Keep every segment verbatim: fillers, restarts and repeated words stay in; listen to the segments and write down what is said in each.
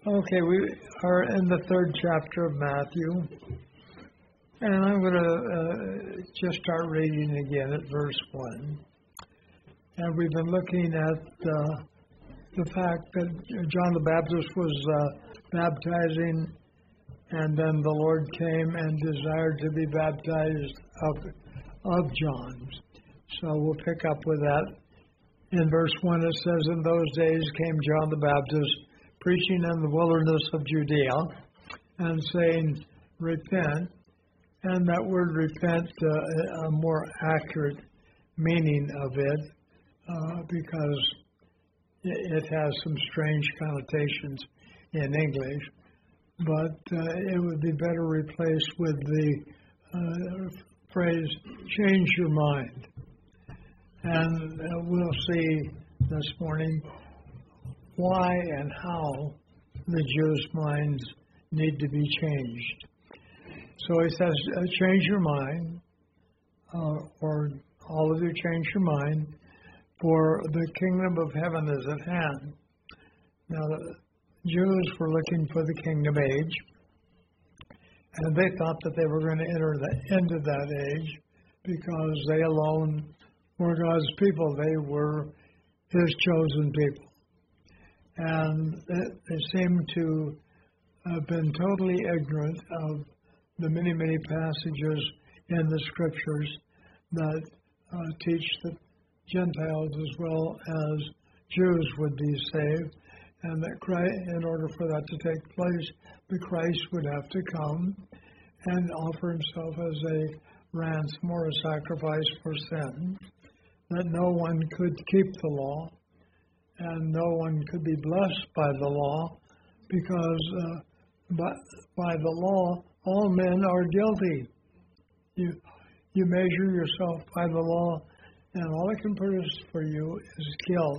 Okay, we are in the third chapter of Matthew, and I'm going to uh, just start reading again at verse one. And we've been looking at uh, the fact that John the Baptist was uh, baptizing, and then the Lord came and desired to be baptized of, of John. So we'll pick up with that. In verse one it says, "In those days came John the Baptist, preaching in the wilderness of Judea, and saying, Repent." And that word repent, uh, a more accurate meaning of it, uh, because it has some strange connotations in English, but uh, it would be better replaced with the uh, phrase, change your mind. And uh, we'll see this morning why and how the Jews' minds need to be changed. So he says, uh, change your mind, uh, or all of you change your mind, for the kingdom of heaven is at hand. Now, the Jews were looking for the kingdom age, and they thought that they were going to enter the end of that age because they alone were God's people. They were His chosen people. And they seem to have been totally ignorant of the many, many passages in the Scriptures that uh, teach that Gentiles as well as Jews would be saved, and that Christ, in order for that to take place, the Christ would have to come and offer Himself as a ransom or a sacrifice for sin, that no one could keep the law, and no one could be blessed by the law, because uh, by, by the law, all men are guilty. You, you measure yourself by the law, and all it can produce for you is guilt.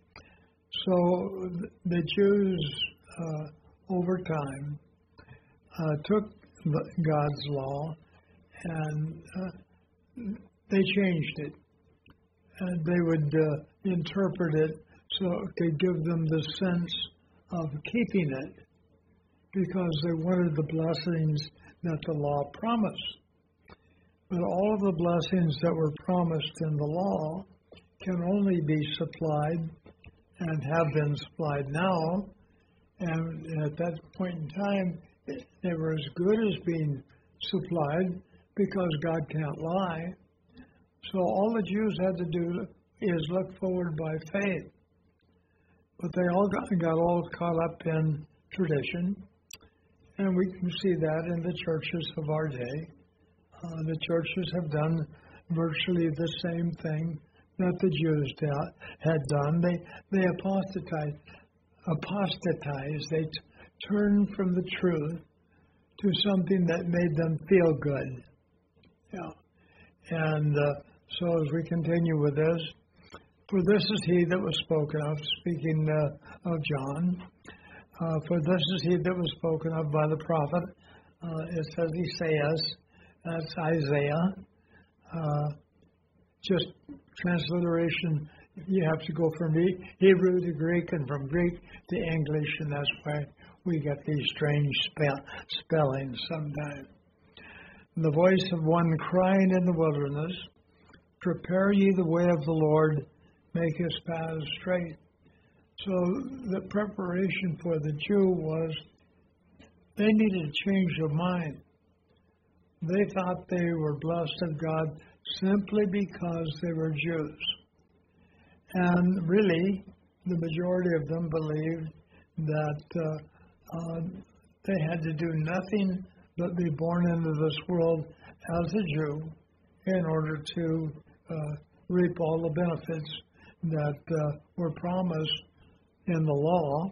So the Jews, uh, over time, uh, took the, God's law, and uh, they changed it. And they would uh, interpret it so it could give them the sense of keeping it, because they wanted the blessings that the law promised. But all of the blessings that were promised in the law can only be supplied and have been supplied now. And at that point in time, they were as good as being supplied, because God can't lie. So all the Jews had to do is look forward by faith. But they all got, got all caught up in tradition, and we can see that in the churches of our day. Uh, the churches have done virtually the same thing that the Jews da- had done. They they apostatized. apostatized. They t- turned from the truth to something that made them feel good. Yeah. And uh, so as we continue with this, for this is he that was spoken of, speaking uh, of John, uh, for this is he that was spoken of by the prophet. Uh, it says Esaias, that's Isaiah. Uh, just transliteration, you have to go from Hebrew to Greek and from Greek to English, and that's why we get these strange spell- spellings sometimes. The voice of one crying in the wilderness, prepare ye the way of the Lord, make his paths straight. So the preparation for the Jew was they needed to change their mind. They thought they were blessed of God simply because they were Jews. And really, the majority of them believed that uh, uh, they had to do nothing but be born into this world as a Jew in order to uh, reap all the benefits that uh, were promised in the law,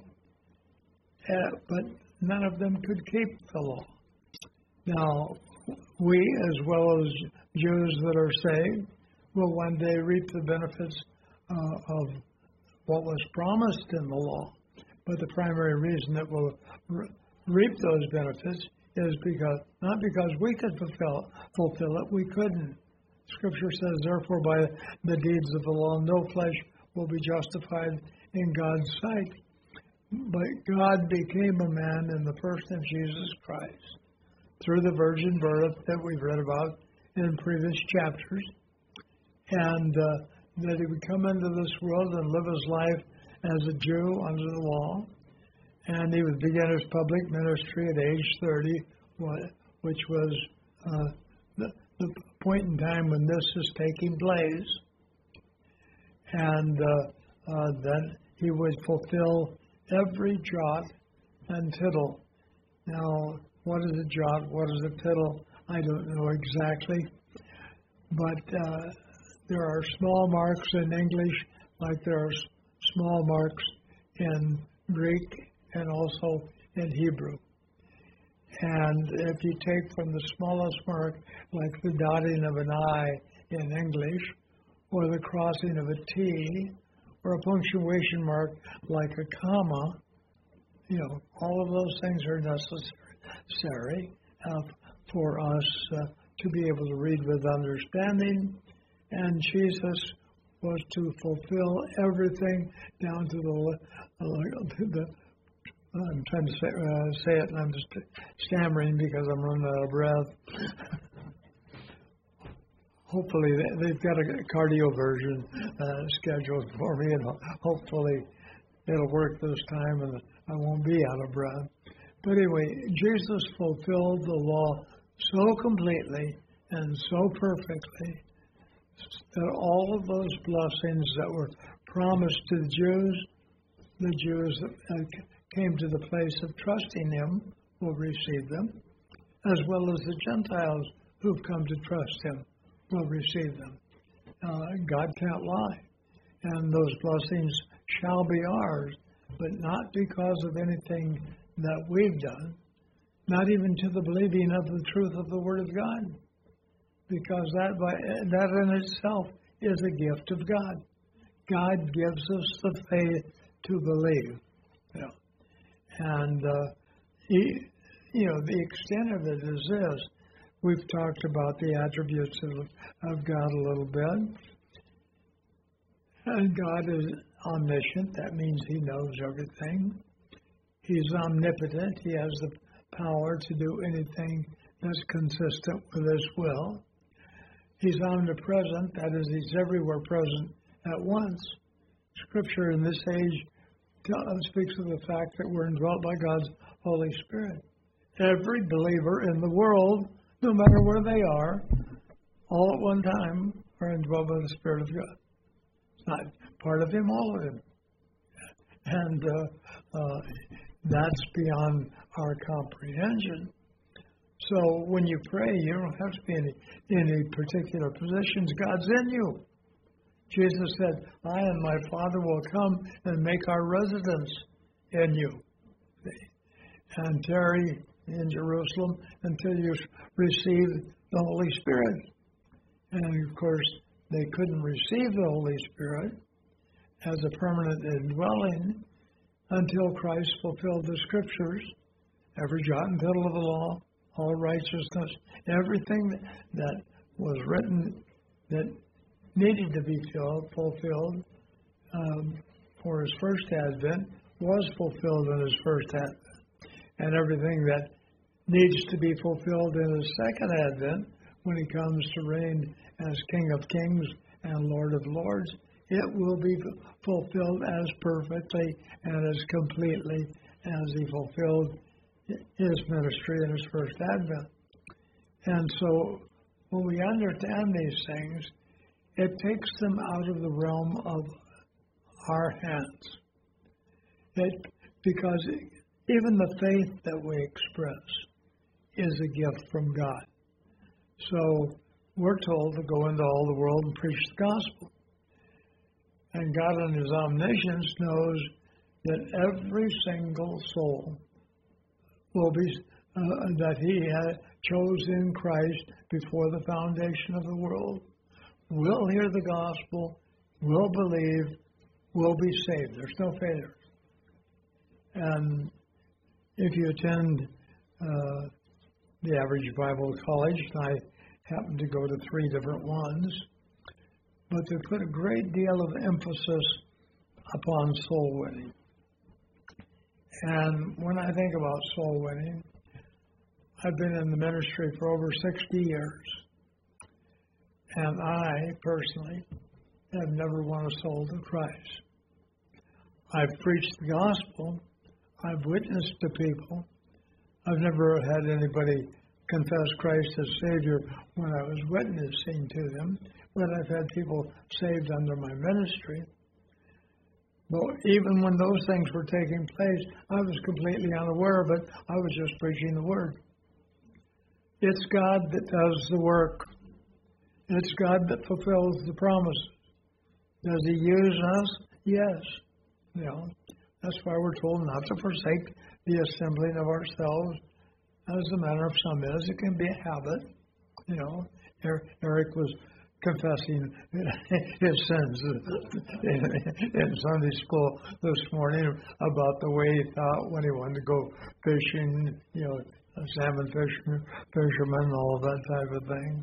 uh, but none of them could keep the law. Now, we, as well as Jews that are saved, will one day reap the benefits uh, of what was promised in the law. But the primary reason that we'll re- reap those benefits is because, not because we could fulfill, fulfill it, we couldn't. Scripture says, therefore, by the deeds of the law, no flesh will be justified in God's sight. But God became a man in the person of Jesus Christ through the virgin birth that we've read about in previous chapters, and uh, that he would come into this world and live his life as a Jew under the law, and he would begin his public ministry at age thirty, which was uh, the, the point in time when this is taking place, and uh, uh, then he would fulfill every jot and tittle. Now, what is a jot? What is a tittle? I don't know exactly, but uh, there are small marks in English, like there are small marks in Greek and also in Hebrew. And if you take from the smallest mark, like the dotting of an I in English, or the crossing of a T, or a punctuation mark like a comma, you know, all of those things are necessary uh, for us uh, to be able to read with understanding. And Jesus was to fulfill everything down to the, uh, to the I'm trying to say, uh, say it, and I'm just stammering because I'm running out of breath. Hopefully, they've got a cardio version uh, scheduled for me, and hopefully it'll work this time, and I won't be out of breath. But anyway, Jesus fulfilled the law so completely and so perfectly that all of those blessings that were promised to the Jews, the Jews that came to the place of trusting him will receive them, as well as the Gentiles who've come to trust him will receive them. Uh, God can't lie, and those blessings shall be ours, but not because of anything that we've done, not even to the believing of the truth of the Word of God, because that by, that in itself is a gift of God. God gives us the faith to believe. You know. And, uh, he, you know, the extent of it is this. We've talked about the attributes of, of God a little bit. And God is omniscient. That means he knows everything. He's omnipotent. He has the power to do anything that's consistent with his will. He's omnipresent. That is, he's everywhere present at once. Scripture in this age speaks of the fact that we're indwelt by God's Holy Spirit. Every believer in the world, no matter where they are, all at one time are indwelt by the Spirit of God. It's not part of him, all of him. And uh, uh, that's beyond our comprehension. So when you pray, you don't have to be in any, any particular positions. God's in you. Jesus said, I and my Father will come and make our residence in you. And tarry in Jerusalem until you receive the Holy Spirit. And of course, they couldn't receive the Holy Spirit as a permanent indwelling until Christ fulfilled the Scriptures, every jot and tittle of the law, all righteousness, everything that was written that needed to be filled, fulfilled um, for his first advent was fulfilled in his first advent. And everything that needs to be fulfilled in his second advent, when he comes to reign as King of Kings and Lord of Lords, it will be fulfilled as perfectly and as completely as he fulfilled his ministry in his first advent. And so when we understand these things, it takes them out of the realm of our hands. It, because even the faith that we express is a gift from God. So we're told to go into all the world and preach the gospel. And God in his omniscience knows that every single soul will be, uh, that he had chose in Christ before the foundation of the world, will hear the gospel, will believe, will be saved. There's no failure. And if you attend uh, the average Bible college, and I happen to go to three different ones, but they put a great deal of emphasis upon soul winning. And when I think about soul winning, I've been in the ministry for over sixty years. And I, personally, have never won a soul to Christ. I've preached the gospel. I've witnessed to people. I've never had anybody confess Christ as Savior when I was witnessing to them, but I've had people saved under my ministry. But even when those things were taking place, I was completely unaware of it. I was just preaching the Word. It's God that does the work. It's God that fulfills the promises. Does He use us? Yes. You know, that's why we're told not to forsake the assembling of ourselves, as the manner of some is. It can be a habit. You know, Eric was confessing his sins in, in Sunday school this morning about the way he thought when he wanted to go fishing, you know, a salmon fisherman, fisherman, all of that type of thing.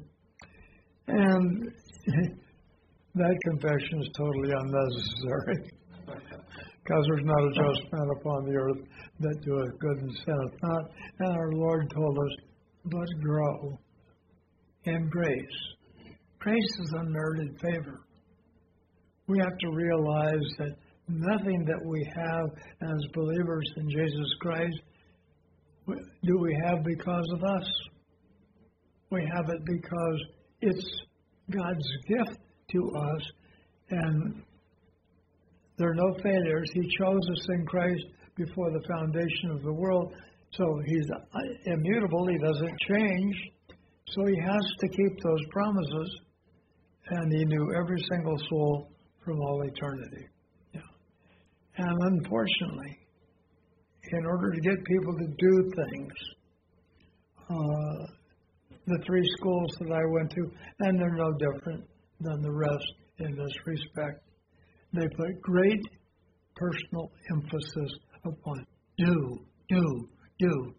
And that confession is totally unnecessary, because there's not a just man upon the earth that doeth good and sinneth not. And our Lord told us, but grow in grace. Grace is unmerited favor. We have to realize that nothing that we have as believers in Jesus Christ do we have because of us. We have it because it's God's gift to us, and there are no failures. He chose us in Christ before the foundation of the world, so He's immutable. He doesn't change, so He has to keep those promises, and He knew every single soul from all eternity. Yeah. And unfortunately, in order to get people to do things, uh, the three schools that I went to, and they're no different than the rest in this respect, they put great personal emphasis upon do, do, do.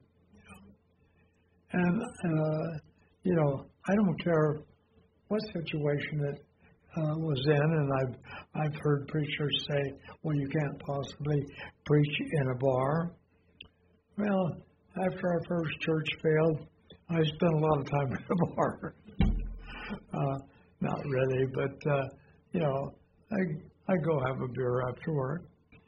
And, uh, you know, I don't care what situation it uh, was in, and I've, I've heard preachers say, well, you can't possibly preach in a bar. Well, after our first church failed, I spent a lot of time in a bar. uh, not really, but, uh, you know, I, I go have a beer after work.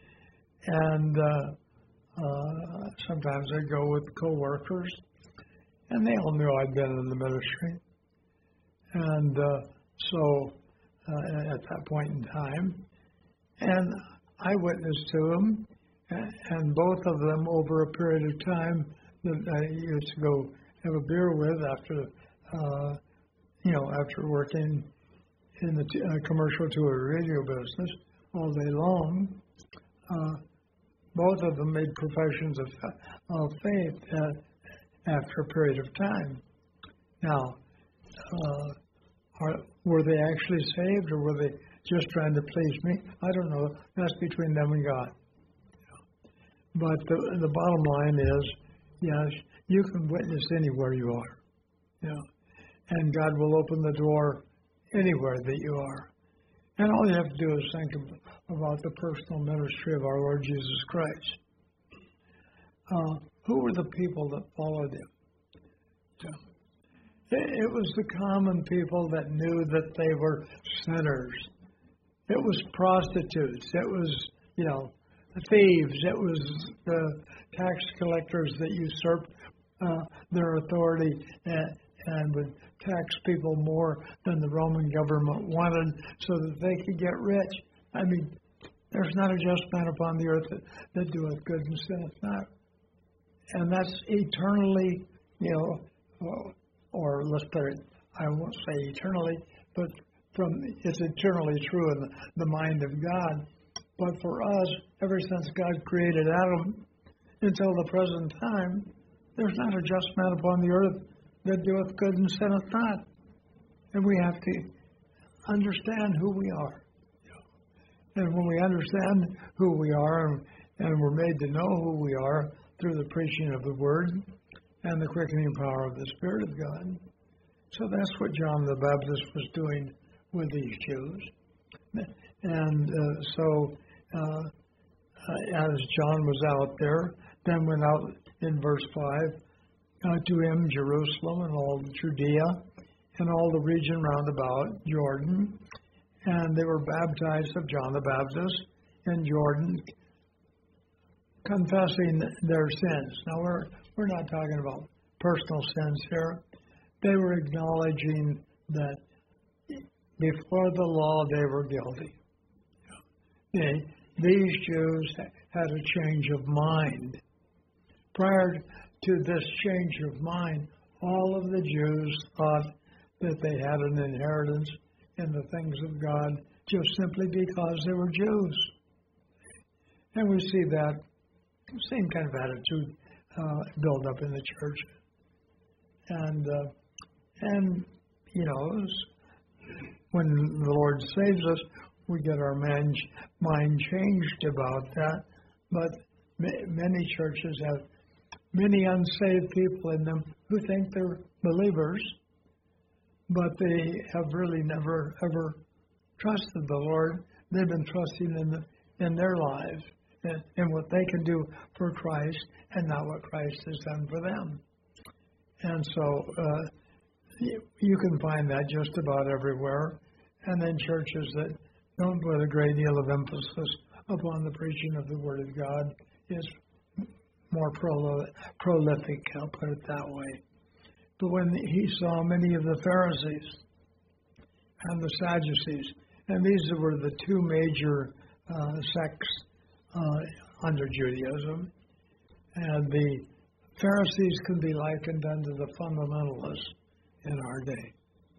And uh, uh, sometimes I go with coworkers, and they all knew I'd been in the ministry. And uh, so uh, at that point in time, and I witnessed to them, and both of them over a period of time that I used to go have a beer with after, uh, you know, after working in the t- uh, commercial tour radio business all day long, uh, both of them made professions of, of faith uh, after a period of time. Now, uh, are, were they actually saved, or were they just trying to please me? I don't know. That's between them and God. But the, the bottom line is, yes, you can witness anywhere you are. You know, and God will open the door anywhere that you are. And all you have to do is think of, about the personal ministry of our Lord Jesus Christ. Uh, who were the people that followed Him? So, it, it was the common people that knew that they were sinners. It was prostitutes. It was, you know, the thieves. It was the tax collectors that usurped uh, their authority and, and would tax people more than the Roman government wanted so that they could get rich. I mean, there's not a just man upon the earth that, that doeth good and sinneth not. And that's eternally, you know, or, or let's put it, I won't say eternally, but from it's eternally true in the, the mind of God. But for us, ever since God created Adam until the present time, there's not a just man upon the earth that doeth good and sinneth not. And we have to understand who we are. And when we understand who we are, and, and we're made to know who we are through the preaching of the Word and the quickening power of the Spirit of God. So that's what John the Baptist was doing with these Jews. And uh, so uh, uh, as John was out there, then went out in verse five, uh, to him Jerusalem and all Judea and all the region round about Jordan, and they were baptized of John the Baptist in Jordan, confessing their sins. Now, we're, we're not talking about personal sins here. They were acknowledging that before the law they were guilty. They, these Jews had a change of mind. Prior to this change of mind, all of the Jews thought that they had an inheritance in the things of God just simply because they were Jews. And we see that same kind of attitude uh, build up in the church. And, uh, and you know, when the Lord saves us, we get our mind, mind changed about that. But ma- many churches have many unsaved people in them who think they're believers, but they have really never, ever trusted the Lord. They've been trusting in, the, in their lives and, and what they can do for Christ and not what Christ has done for them. And so uh, you, you can find that just about everywhere. And then churches that don't put a great deal of emphasis upon the preaching of the Word of God is more prol- prolific, I'll put it that way. But when he saw many of the Pharisees and the Sadducees, and these were the two major uh, sects uh, under Judaism, and the Pharisees can be likened unto the fundamentalists in our day,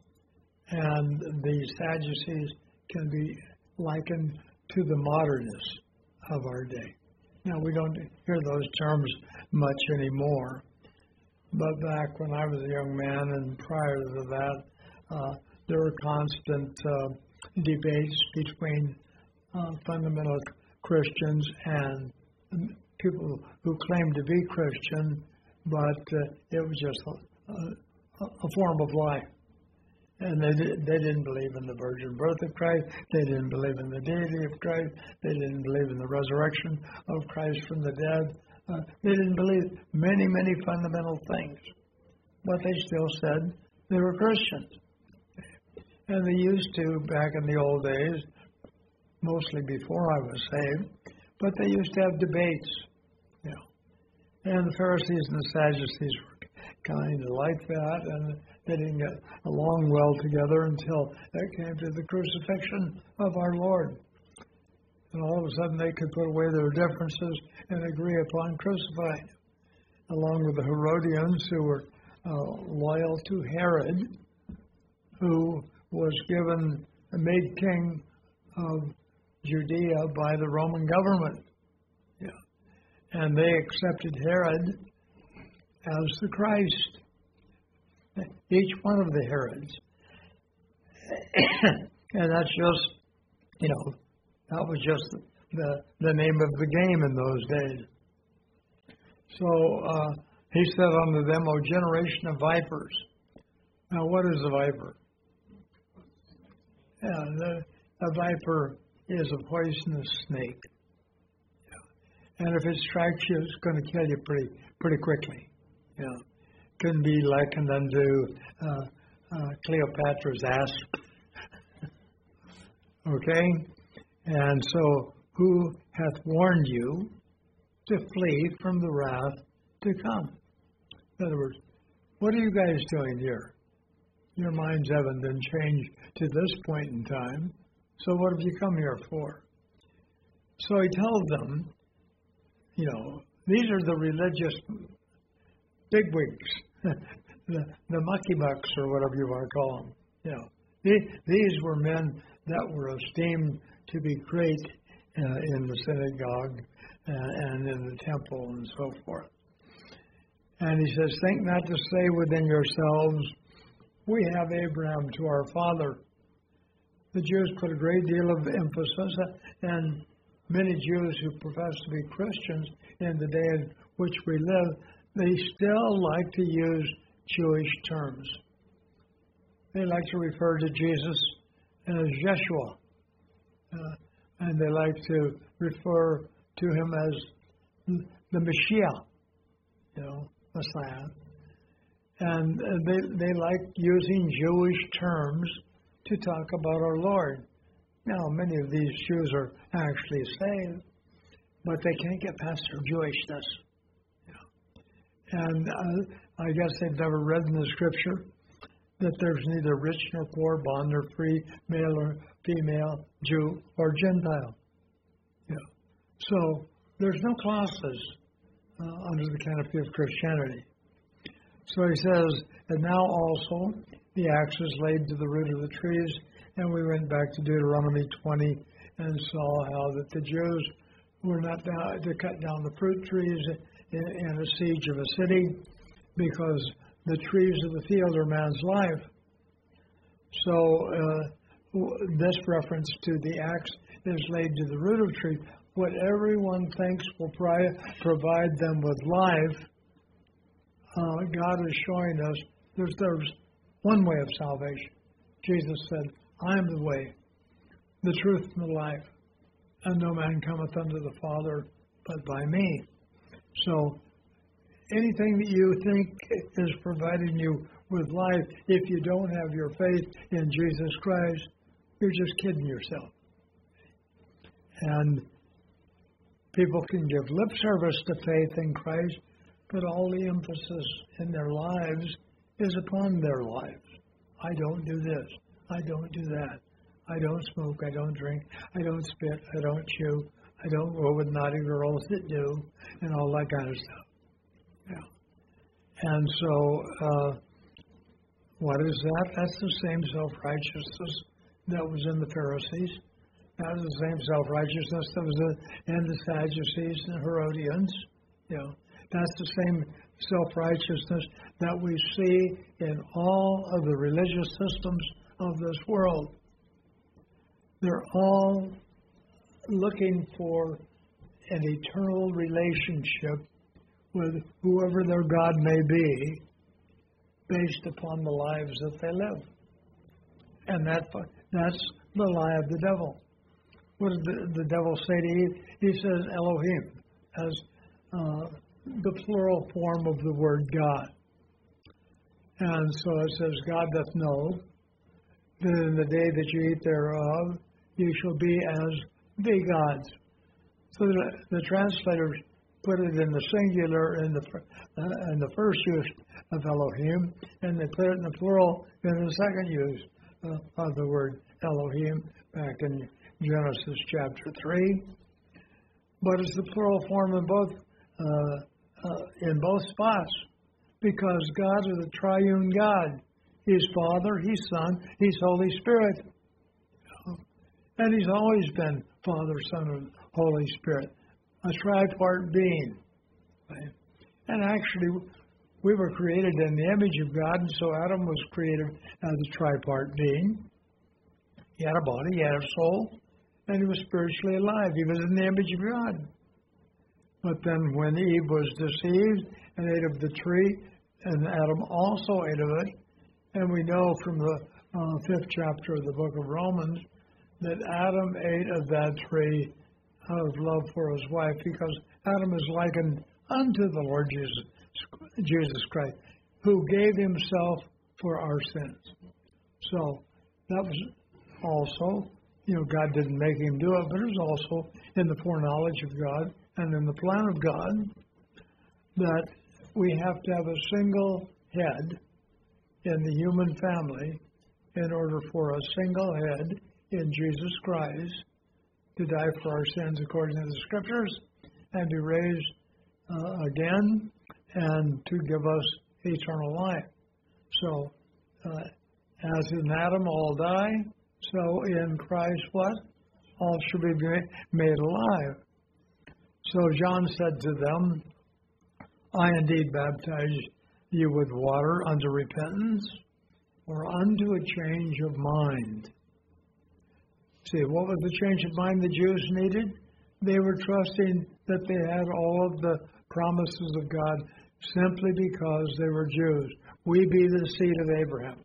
and the Sadducees can be likened to the modernists of our day. Now, we don't hear those terms much anymore, but back when I was a young man and prior to that, uh, there were constant uh, debates between uh, fundamental Christians and people who claimed to be Christian, but uh, it was just a, a, a form of life. And they, did, they didn't believe in the virgin birth of Christ. They didn't believe in the deity of Christ. They didn't believe in the resurrection of Christ from the dead. Uh, they didn't believe many, many fundamental things. But they still said they were Christians. And they used to, back in the old days, mostly before I was saved, but they used to have debates. You know. And the Pharisees and the Sadducees were kind of like that, and they didn't get along well together until it came to the crucifixion of our Lord. And all of a sudden they could put away their differences and agree upon crucifying him, along with the Herodians, who were uh, loyal to Herod, who was given, made king of Judea by the Roman government. Yeah. And they accepted Herod as the Christ. Each one of the Herods. And that's just, you know, that was just the, the name of the game in those days. So uh, he said unto them, O generation of vipers. Now, what is a viper? Yeah, the, a viper is a poisonous snake. Yeah. And if it strikes you, it's going to kill you pretty pretty quickly. Yeah. Can be likened unto uh, uh, Cleopatra's asp. Okay? And so, who hath warned you to flee from the wrath to come? In other words, what are you guys doing here? Your minds haven't been changed to this point in time, so what have you come here for? So he tells them, you know, these are the religious bigwigs. the, the mucky bucks, or whatever you want to call them. You know, these, these were men that were esteemed to be great uh, in the synagogue uh, and in the temple and so forth. And he says, think not to say within yourselves, we have Abraham to our father. The Jews put a great deal of emphasis, and many Jews who profess to be Christians in the day in which we live, they still like to use Jewish terms. They like to refer to Jesus as Yeshua. Uh, and they like to refer to him as the Mashiach, you know, Messiah. And they, they like using Jewish terms to talk about our Lord. Now, many of these Jews are actually saved, but they can't get past their Jewishness. You know. And uh, I guess they've never read in the Scripture that there's neither rich nor poor, bond nor free, male or female, Jew or Gentile. You know. So there's no classes uh, under the canopy of Christianity. So he says, and now also the axe is laid to the root of the trees. And we went back to Deuteronomy twenty and saw how that the Jews were not down, to cut down the fruit trees in, in a siege of a city, because the trees of the field are man's life. So uh, this reference to the axe is laid to the root of the tree. What everyone thinks will pri- provide them with life, uh, God is showing us there's, there's one way of salvation. Jesus said, I am the way, the truth, and the life, and no man cometh unto the Father but by me. So anything that you think is providing you with life, if you don't have your faith in Jesus Christ, you're just kidding yourself. And people can give lip service to faith in Christ, but all the emphasis in their lives is upon their lives. I don't do this. I don't do that. I don't smoke. I don't drink. I don't spit. I don't chew. I don't go with naughty girls that do, and all that kind of stuff. Yeah. And so, uh, what is that? That's the same self-righteousness that was in the Pharisees. That was the same self-righteousness that was in the Sadducees and Herodians. You know, that's the same self-righteousness that we see in all of the religious systems of this world. They're all looking for an eternal relationship with whoever their God may be, based upon the lives that they live. And that that's the lie of the devil. What does the, the devil say to Eve? He says Elohim, as uh, the plural form of the word God. And so it says, God doth know that in the day that you eat thereof, you shall be as the gods. So the, the translators put it in the singular in the uh, in the first use of Elohim, and they put it in the plural in the second use uh, of the word Elohim back in Genesis chapter three. But it's the plural form in both uh, uh, in both spots, because God is the triune God. He's Father, He's Son, He's Holy Spirit. And He's always been Father, Son, and Holy Spirit, a tripart being. Right? And actually, we were created in the image of God, and so Adam was created as a tripart being. He had a body, he had a soul, and he was spiritually alive. He was in the image of God. But then when Eve was deceived and ate of the tree, and Adam also ate of it, and we know from the uh, fifth chapter of the book of Romans that Adam ate of that tree out of love for his wife, because Adam is likened unto the Lord Jesus, Jesus Christ, who gave himself for our sins. So that was also, you know, God didn't make him do it, but it was also in the foreknowledge of God and in the plan of God that we have to have a single head in the human family in order for a single head in Jesus Christ to die for our sins according to the Scriptures, and be raised uh, again, and to give us eternal life. So, uh, as in Adam all die, so in Christ what? All shall be made alive. So John said to them, I indeed baptize you with water unto repentance, or unto a change of mind. See, what was the change of mind the Jews needed? They were trusting that they had all of the promises of God simply because they were Jews. We be the seed of Abraham.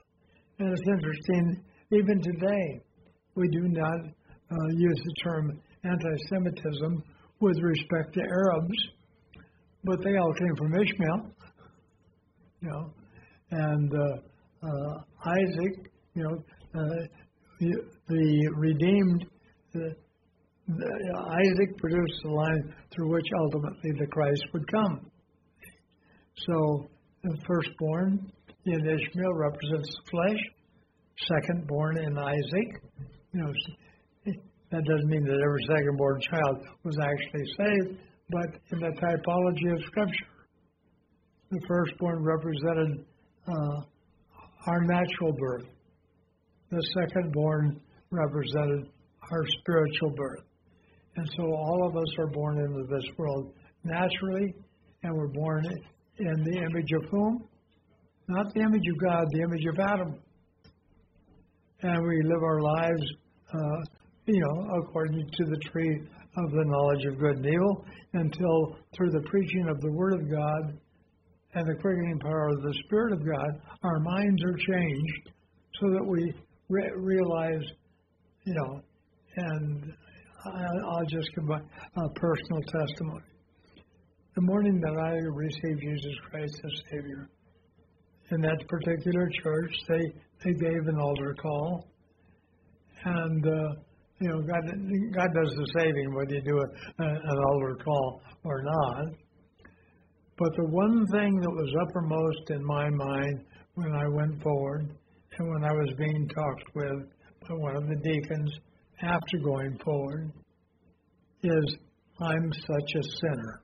And it's interesting, even today, we do not uh, use the term anti-Semitism with respect to Arabs, but they all came from Ishmael, you know, and uh, uh, Isaac, you know, uh, the, the redeemed, the, the, Isaac produced the line through which ultimately the Christ would come. So the firstborn in Ishmael represents the flesh, secondborn in Isaac. You know, that doesn't mean that every secondborn child was actually saved, but in the typology of Scripture, the firstborn represented uh, our natural birth. The secondborn represented our spiritual birth. And so all of us are born into this world naturally, and we're born in the image of whom? Not the image of God, the image of Adam. And we live our lives, uh, you know, according to the tree of the knowledge of good and evil, until through the preaching of the Word of God and the quickening power of the Spirit of God, our minds are changed so that we re- realize, you know, and I, I'll just give my uh, personal testimony. The morning that I received Jesus Christ as Savior, in that particular church, they, they gave an altar call. And, uh, you know, God, God does the saving whether you do a, a, an altar call or not. But the one thing that was uppermost in my mind when I went forward and when I was being talked with by one of the deacons after going forward is, I'm such a sinner.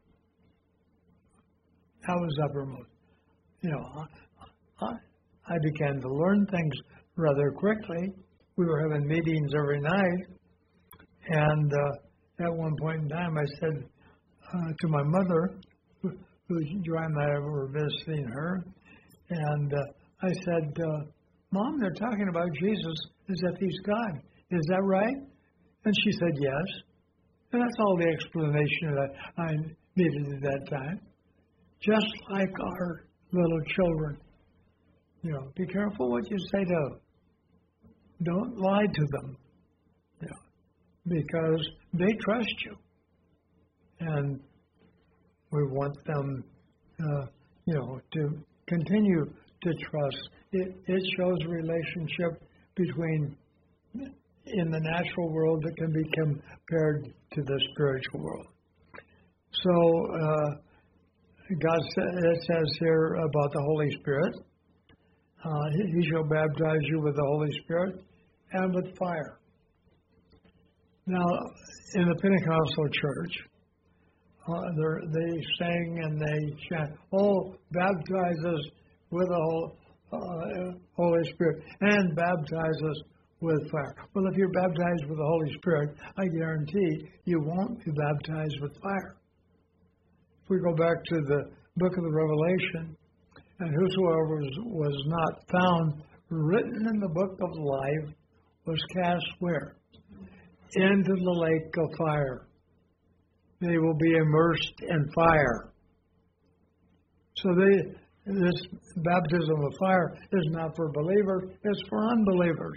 That was uppermost. You know, I, I began to learn things rather quickly. We were having meetings every night, and uh, at one point in time, I said uh, to my mother, who, who Joanne and I were visiting her, and uh, I said, uh, "Mom, they're talking about Jesus as if he's God. Is that right?" And she said, "Yes." And that's all the explanation that I needed at that time. Just like our little children. You know, be careful what you say to them. Don't lie to them. You know, because they trust you. And we want them, uh, you know, to continue to trust. It, it shows a relationship between, in the natural world, that can be compared to the spiritual world. So, uh, God it says here about the Holy Spirit. Uh, he, he shall baptize you with the Holy Spirit and with fire. Now, in the Pentecostal church, uh, they sing and they chant, "Oh, baptize us with the whole, uh, Holy Spirit and baptize us with fire." Well, if you're baptized with the Holy Spirit, I guarantee you won't be baptized with fire. If we go back to the book of the Revelation, and whosoever was, was not found written in the book of life was cast where? Into the lake of fire. They will be immersed in fire. So they, this baptism of fire is not for believers, it's for unbelievers.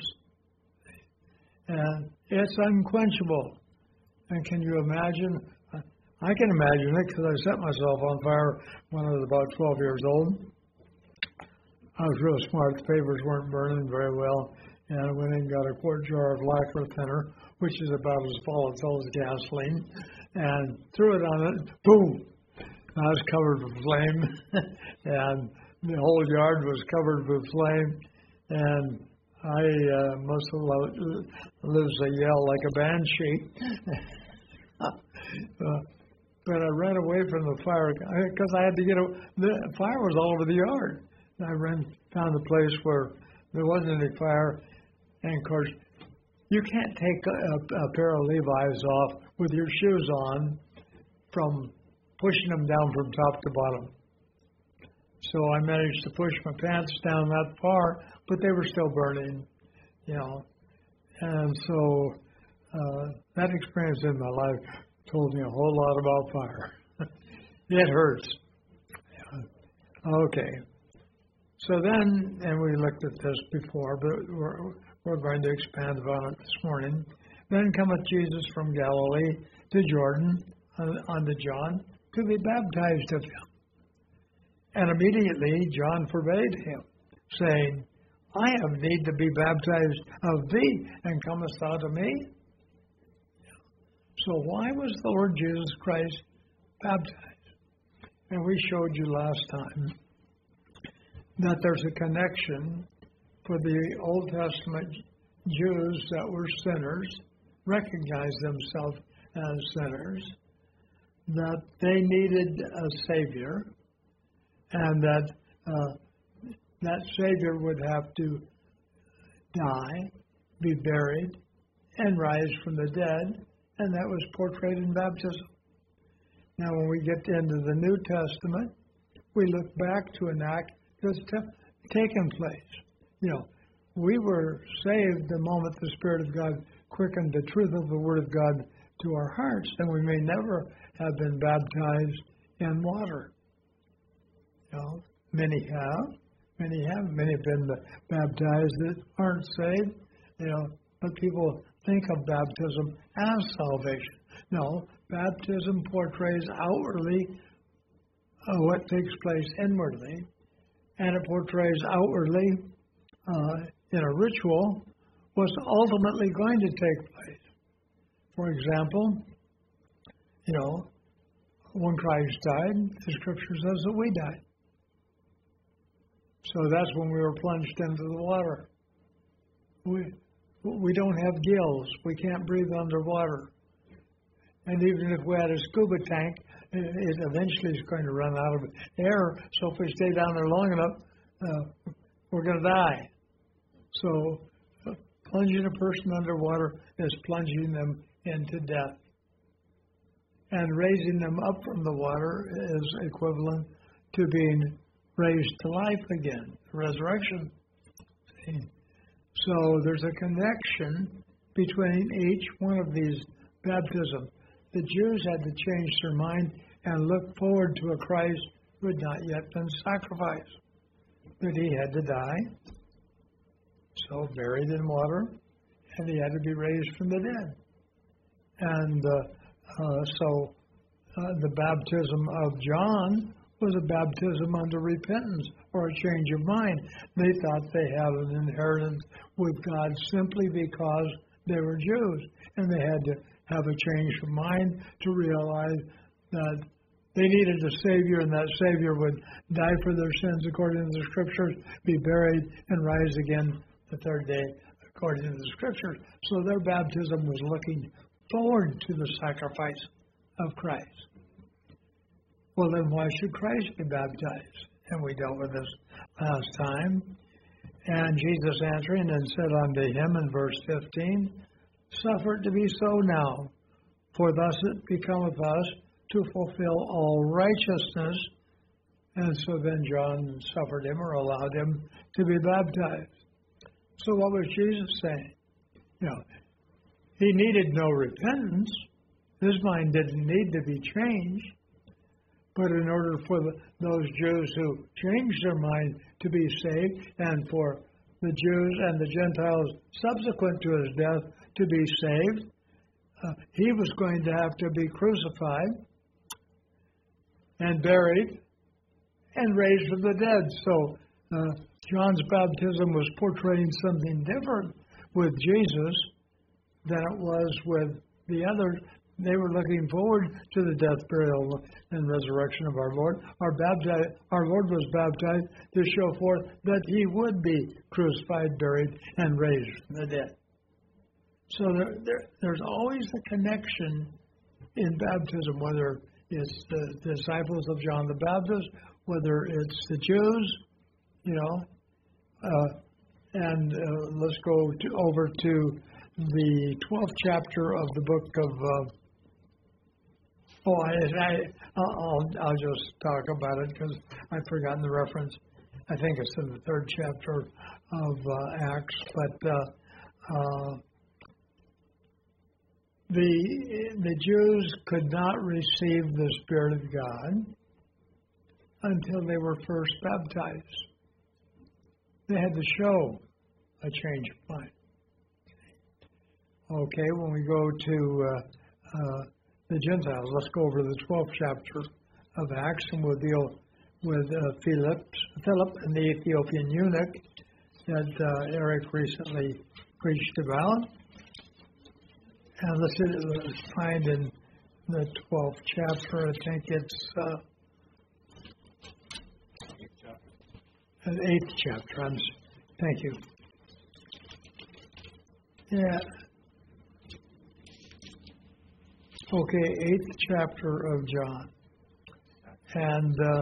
And it's unquenchable. And can you imagine? I can imagine it because I set myself on fire when I was about twelve years old. I was real smart. The papers weren't burning very well. And I went in and got a quart jar of lacquer thinner, which is about as volatile as gasoline, and threw it on it. Boom! I was covered with flame. And the whole yard was covered with flame. And I uh, must have loved, lives a yell like a banshee. uh, but I ran away from the fire because I had to get a, the fire was all over the yard. And I ran, found a place where there wasn't any fire. And of course, you can't take a, a pair of Levi's off with your shoes on from pushing them down from top to bottom. So I managed to push my pants down that far, but they were still burning, you know. And so uh, that experience in my life told me a whole lot about fire. It hurts. Yeah. Okay. So then, and we looked at this before, but we're, we're going to expand upon it this morning. Then cometh Jesus from Galilee to Jordan unto John to be baptized of him. And immediately John forbade him, saying, I have need to be baptized of thee, and comest thou to me? So why was the Lord Jesus Christ baptized? And we showed you last time that there's a connection for the Old Testament Jews that were sinners, recognized themselves as sinners, that they needed a Savior, and that uh, that Savior would have to die, be buried, and rise from the dead, and that was portrayed in baptism. Now, when we get into the New Testament, we look back to an act that's t- taken place. You know, we were saved the moment the Spirit of God quickened the truth of the Word of God to our hearts, and we may never have been baptized in water. You know, many have, many have, many have been baptized that aren't saved. You know, but people think of baptism as salvation. No, baptism portrays outwardly uh, what takes place inwardly, and it portrays outwardly uh, in a ritual what's ultimately going to take place. For example, you know, when Christ died, the Scripture says that we died. So that's when we were plunged into the water. We we don't have gills. We can't breathe underwater. And even if we had a scuba tank, it eventually is going to run out of air. So if we stay down there long enough, uh, we're going to die. So uh, plunging a person underwater is plunging them into death. And raising them up from the water is equivalent to being raised to life again, resurrection. See? So there's a connection between each one of these baptisms. The Jews had to change their mind and look forward to a Christ who had not yet been sacrificed. That he had to die, so buried in water, and he had to be raised from the dead. And uh, uh, so uh, the baptism of John was a baptism unto repentance or a change of mind. They thought they had an inheritance with God simply because they were Jews, and they had to have a change of mind to realize that they needed a Savior, and that Savior would die for their sins according to the Scriptures, be buried, and rise again the third day according to the Scriptures. So their baptism was looking forward to the sacrifice of Christ. Well, then why should Christ be baptized? And we dealt with this last time. And Jesus answering and said unto him in verse fifteen, Suffer it to be so now, for thus it becometh us to fulfill all righteousness. And so then John suffered him or allowed him to be baptized. So what was Jesus saying? You know, he needed no repentance. His mind didn't need to be changed. But in order for the, those Jews who changed their mind to be saved, and for the Jews and the Gentiles subsequent to his death to be saved, uh, he was going to have to be crucified and buried and raised from the dead. So uh, John's baptism was portraying something different with Jesus than it was with the others. They were looking forward to the death, burial, and resurrection of our Lord. Our, bapti- our Lord was baptized to show forth that he would be crucified, buried, and raised from the dead. So there, there, there's always a connection in baptism, whether it's the disciples of John the Baptist, whether it's the Jews, you know. Uh, and uh, let's go to, over to the twelfth chapter of the book of... Uh, Oh, I, I, I'll, I'll just talk about it because I've forgotten the reference. I think it's in the third chapter of uh, Acts. But uh, uh, the the Jews could not receive the Spirit of God until they were first baptized. They had to show a change of mind. Okay, when we go to uh, uh, the Gentiles, let's go over to the twelfth chapter of Acts, and we'll deal with uh, Philip, Philip and the Ethiopian eunuch that uh, Eric recently preached about. And let's, let's find in the twelfth chapter, I think it's uh, the eighth chapter. I'm, thank you. Yeah. Okay, eighth chapter of John. And uh,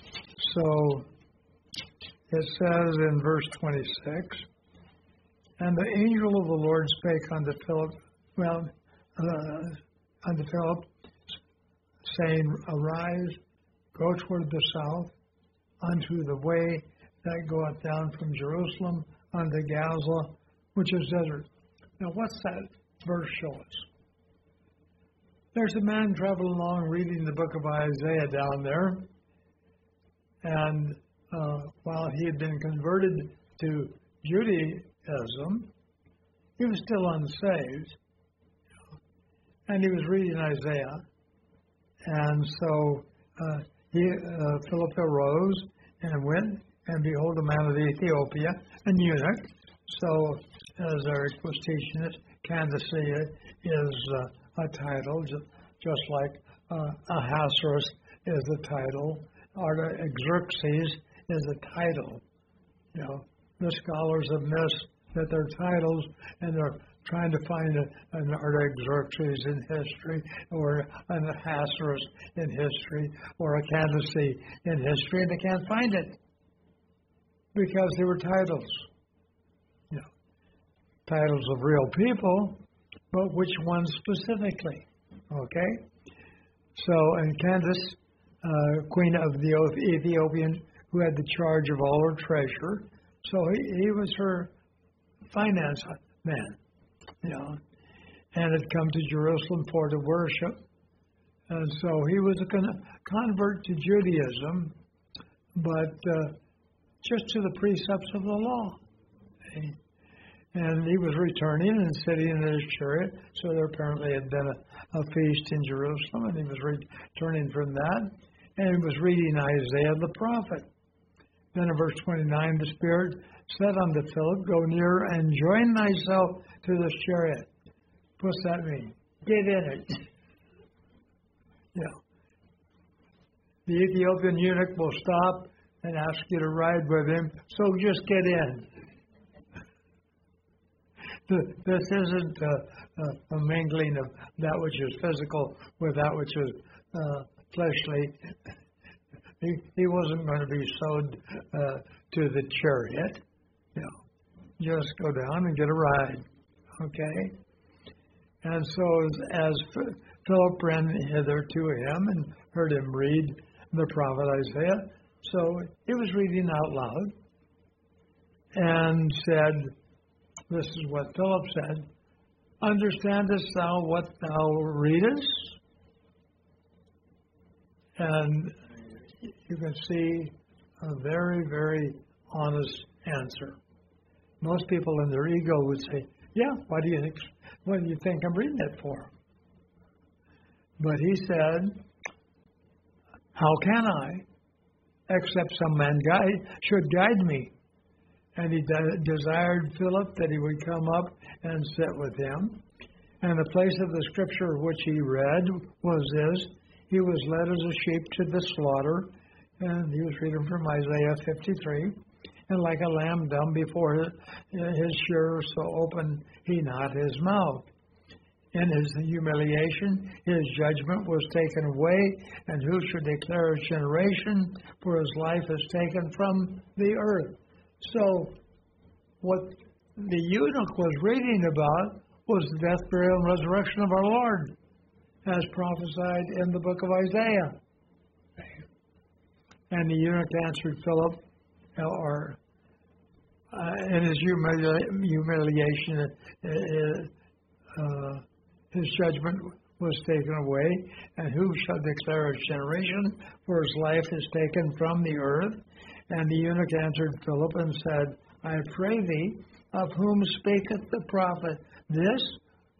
so it says in verse twenty-six, and the angel of the Lord spake unto Philip, well, uh, unto Philip, saying, Arise, go toward the south, unto the way that goeth down from Jerusalem unto Gaza, which is desert. Now, what's that verse show us? There's a man traveling along reading the book of Isaiah down there, and uh, while he had been converted to Judaism, he was still unsaved, and he was reading Isaiah, and so uh, he, uh, Philip arose and went, and behold, a man of Ethiopia, an eunuch. So, as Eric was teaching it, Candace is uh, a title, just like uh, Ahasuerus is a title, Artaxerxes is a title. You know, the scholars have missed that they're titles, and they're trying to find a, an Artaxerxes in history, or an Ahasuerus in history, or a Candace in history, and they can't find it because they were titles. You know, titles of real people, but which ones specifically? Okay? So, and Candace, uh, queen of the Ethiopian, who had the charge of all her treasure, so he, he was her finance man, you know, and had come to Jerusalem for to worship. And so he was a con- convert to Judaism, but uh, just to the precepts of the law. Okay? And he was returning and sitting in his chariot. So there apparently had been a, a feast in Jerusalem, and he was returning from that. And he was reading Isaiah the prophet. Then in verse twenty-nine, the Spirit said unto Philip, Go near and join thyself to this chariot. What's that mean? Get in it. Yeah. The Ethiopian eunuch will stop and ask you to ride with him, so just get in. This isn't a, a, a mingling of that which is physical with that which is uh, fleshly. He, he wasn't going to be sewed uh, to the chariot. You know, just go down and get a ride. Okay? And so as, as Philip ran hither to him and heard him read the prophet Isaiah, so he was reading out loud and said, this is what Philip said, Understandest thou what thou readest? And you can see a very, very honest answer. Most people in their ego would say, yeah, why do you think, what do you think I'm reading it for? But he said, how can I, except some man guide, should guide me? And he de- desired Philip that he would come up and sit with him. And the place of the scripture which he read was this: he was led as a sheep to the slaughter, and he was reading from Isaiah fifty-three. And like a lamb dumb before his, his shearer, so opened he not his mouth. In his humiliation, his judgment was taken away, and who should declare his generation? For his life is taken from the earth. So, what the eunuch was reading about was the death, burial, and resurrection of our Lord, as prophesied in the book of Isaiah. And the eunuch answered Philip, or uh, in his humili- humiliation, uh, uh, his judgment was taken away, and who shall declare his generation? For his life is taken from the earth. And the eunuch answered Philip and said, I pray thee, of whom speaketh the prophet? This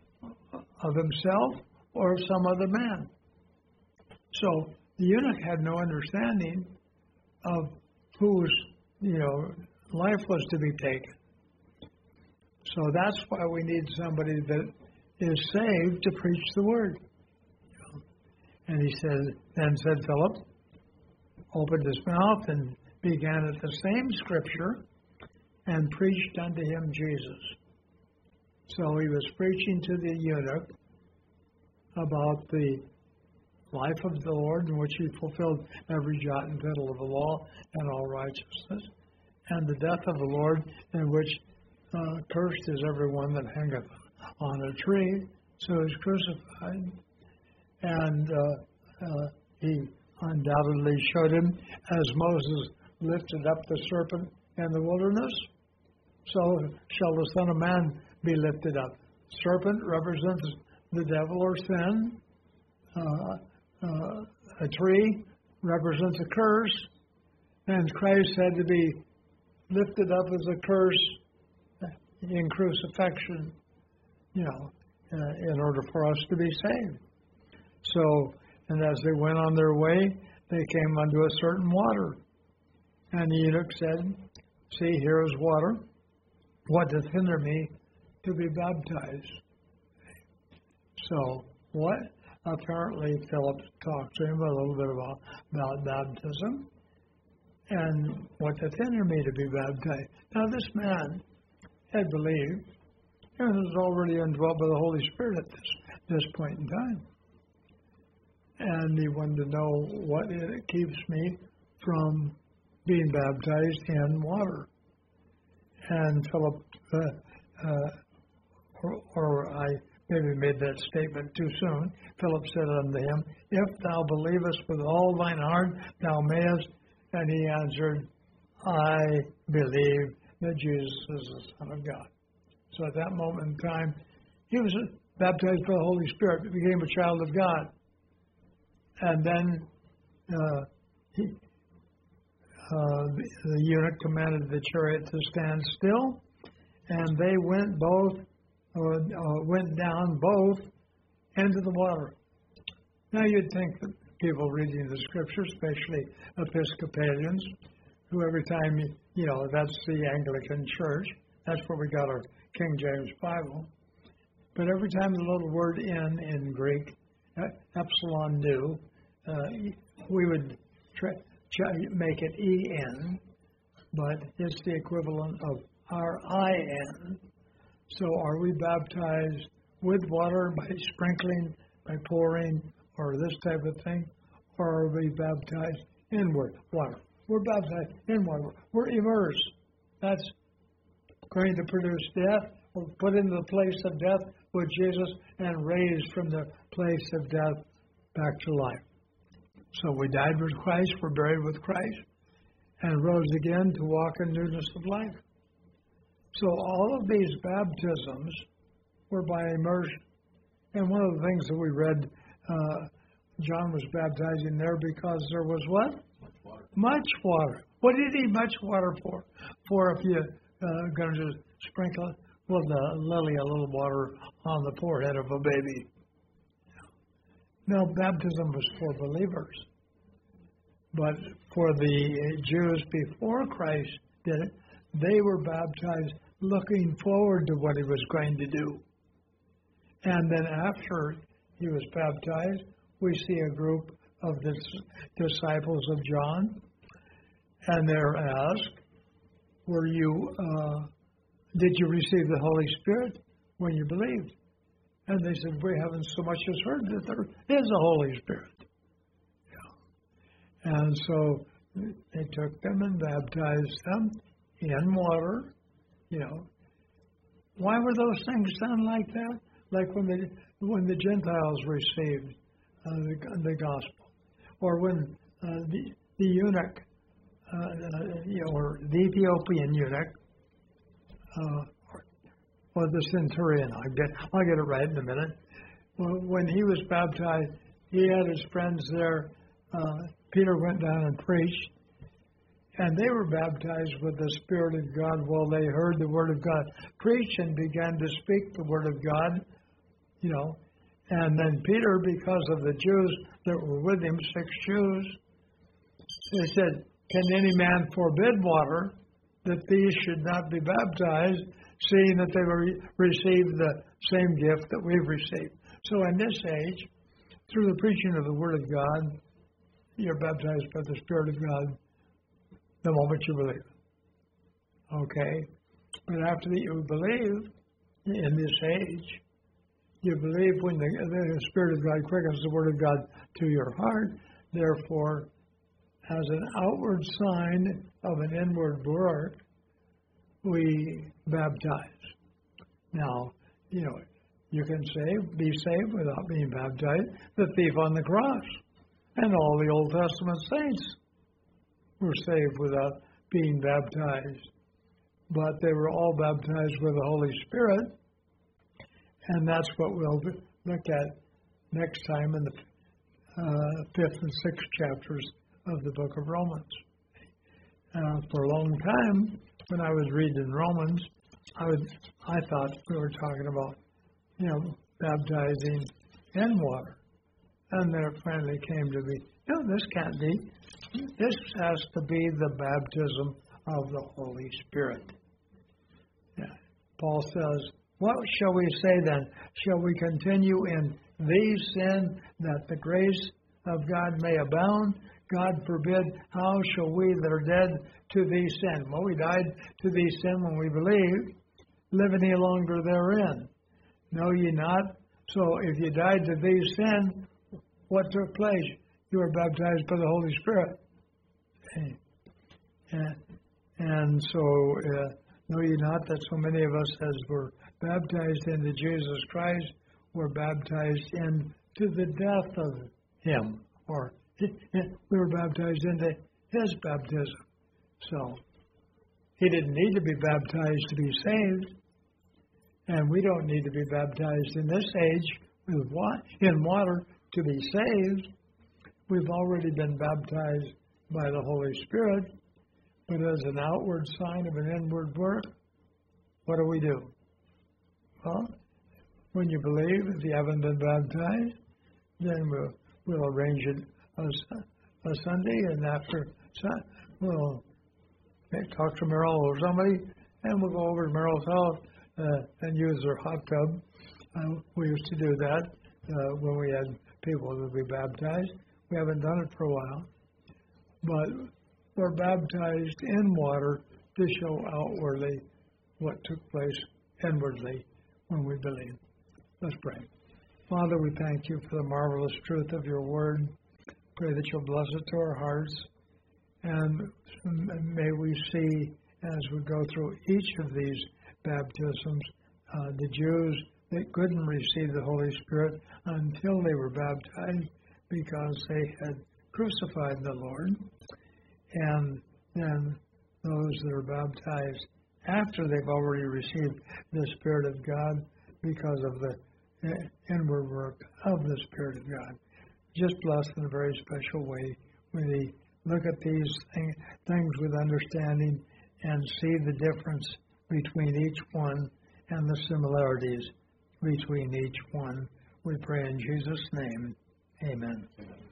of himself or of some other man. So the eunuch had no understanding of whose, you know, life was to be taken. So that's why we need somebody that is saved to preach the word. And he said, then said Philip, opened his mouth and began at the same scripture and preached unto him Jesus. So he was preaching to the eunuch about the life of the Lord, in which he fulfilled every jot and tittle of the law and all righteousness, and the death of the Lord, in which uh, cursed is everyone that hangeth on a tree. So he was crucified, and uh, uh, he undoubtedly showed him, as Moses lifted up the serpent in the wilderness, so shall the Son of Man be lifted up. Serpent represents the devil or sin. Uh, uh, a tree represents a curse, and Christ had to be lifted up as a curse in crucifixion, you know, uh, in order for us to be saved. So, and as they went on their way, they came unto a certain water. And the eunuch said, see, here is water. What doth hinder me to be baptized? So, what? Apparently, Philip talked to him a little bit about, about baptism. And what doth hinder me to be baptized? Now, this man had believed and was already indwelt by the Holy Spirit at this, this point in time. And he wanted to know what it keeps me from being baptized in water. And Philip, uh, uh, or, or I maybe made that statement too soon. Philip said unto him, if thou believest with all thine heart, thou mayest. And he answered, I believe that Jesus is the Son of God. So at that moment in time, he was baptized by the Holy Spirit, became a child of God. And then uh, he, uh, the, the eunuch commanded the chariot to stand still, and they went both, uh, uh, went down both into the water. Now you'd think that people reading the Scripture, especially Episcopalians, who every time, you know, that's the Anglican Church, that's where we got our King James Bible. But every time the little word in in Greek, epsilon nu, uh, we would try, try, make it E N, but it's the equivalent of R I N. So are we baptized with water by sprinkling, by pouring, or this type of thing? Or are we baptized in water? We're baptized in water. We're immersed. That's going to produce death, or put into the place of death with Jesus and raised from the place of death back to life. So we died with Christ, we're buried with Christ, and rose again to walk in newness of life. So all of these baptisms were by immersion. And one of the things that we read, uh, John was baptizing there because there was what? Much water. Much water. What did he need much water for? For if you're uh, going to sprinkle it, well, the lily a little water on the forehead of a baby. No, baptism was for believers. But for the Jews before Christ did it, they were baptized looking forward to what he was going to do. And then after he was baptized, we see a group of the disciples of John, and they're asked, were you, uh, did you receive the Holy Spirit when you believed? And they said, we haven't so much as heard that there is a Holy Spirit. Yeah. And so they took them and baptized them in water, you know. Why were those things done like that? Like when the, when the Gentiles received uh, the, the gospel, or when uh, the, the eunuch, uh, uh, you know, or the Ethiopian eunuch, uh, or, or the centurion, I'll get, I'll get it right in a minute. Well, when he was baptized, he had his friends there. Uh, Peter went down and preached, and they were baptized with the Spirit of God while they heard the Word of God preach and began to speak the Word of God you know. And then Peter, because of the Jews that were with him, six Jews, they said, can any man forbid water that these should not be baptized, seeing that they will receive the same gift that we've received? So in this age, through the preaching of the Word of God, you're baptized by the Spirit of God the moment you believe. Okay? But after that you believe, in this age, you believe when the, the Spirit of God quickens the Word of God to your heart, therefore, as an outward sign of an inward work, we baptize. Now, you know, you can save, be saved without being baptized. The thief on the cross and all the Old Testament saints were saved without being baptized. But they were all baptized with the Holy Spirit. And that's what we'll look at next time in the uh, fifth and sixth chapters of the book of Romans. Uh, for a long time, when I was reading Romans, I, would, I thought we were talking about, you know, baptizing in water. And then it finally came to be, no, this can't be. This has to be the baptism of the Holy Spirit. Yeah. Paul says, what shall we say then? Shall we continue in these sin that the grace of God may abound? God forbid. How shall we that are dead to these sin? Well, we died to these sin when we believed, live any longer therein. Know ye not? So if you died to these sin, what took place? You were baptized by the Holy Spirit. And, and so, uh, know ye not that so many of us as were baptized into Jesus Christ were baptized into the death of Him, or we were baptized into His baptism. So He didn't need to be baptized to be saved, and we don't need to be baptized in this age with wa- in water to be saved. We've already been baptized by the Holy Spirit, but as an outward sign of an inward work, what do we do? Well, when you believe, if you haven't been baptized, then we'll, we'll arrange it a, a Sunday, and after we'll talk to Merrill or somebody, and we'll go over to Merrill's house uh, and use their hot tub. Uh, we used to do that uh, when we had people that would be baptized. We haven't done it for a while, but we're baptized in water to show outwardly what took place inwardly when we believe. Let's pray. Father, we thank you for the marvelous truth of your word. Pray that you'll bless it to our hearts, and may we see as we go through each of these baptisms, uh, the Jews that couldn't receive the Holy Spirit until they were baptized because they had crucified the Lord, and then those that are baptized after they've already received the Spirit of God because of the inward work of the Spirit of God. Just bless in a very special way when we look at these thing, things with understanding and see the difference between each one and the similarities between each one. We pray in Jesus' name. Amen. Amen.